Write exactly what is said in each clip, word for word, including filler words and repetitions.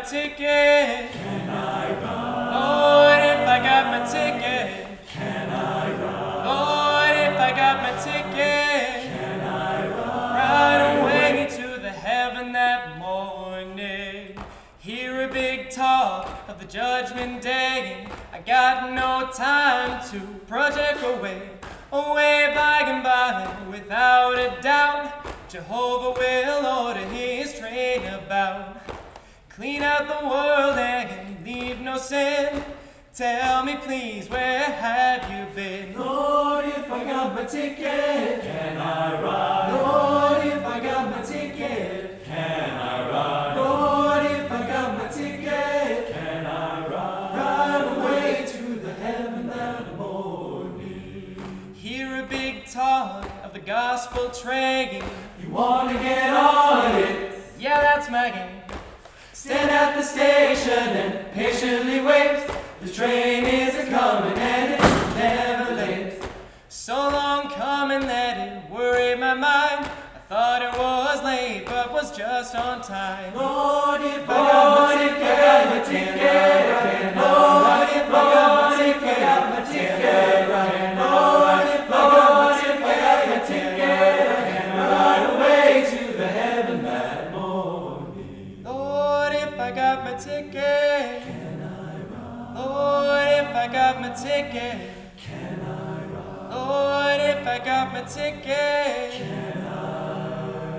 ticket? Can I ride? Lord, if I got my ticket. Can I ride? Lord, if I got my ticket. Can I ride? Right away to the heaven that morning. Hear a big talk of the judgment day. I got no time to project away. Away by and by, without a doubt, Jehovah will order his train about. Clean out the world and leave no sin. Tell me please, where have you been? Lord, if I got my ticket, can I ride? Lord, if I got my ticket, can I ride? Lord, if I got my ticket, can I ride? Ride away to the heaven that morning. Hear a big talk of the gospel train. You wanna get on it? Yeah, that's my game. Stand at the station and patiently wait. The train is a-comin' and it's never late. So long coming that it worried my mind. I thought it was late, but was just on time. Lord, if I got my ticket, can I ride? Lord, if I got my ticket, got my ticket, right? Lord, if I got my ticket, got my ticket, can I ride away to the heaven that morning? Lord, if I got my ticket. Can I ride? Lord, if I got my ticket. Can I ride? Lord, if I got my ticket. Can I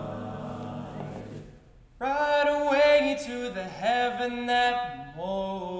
ride? Right away to the heaven that morning.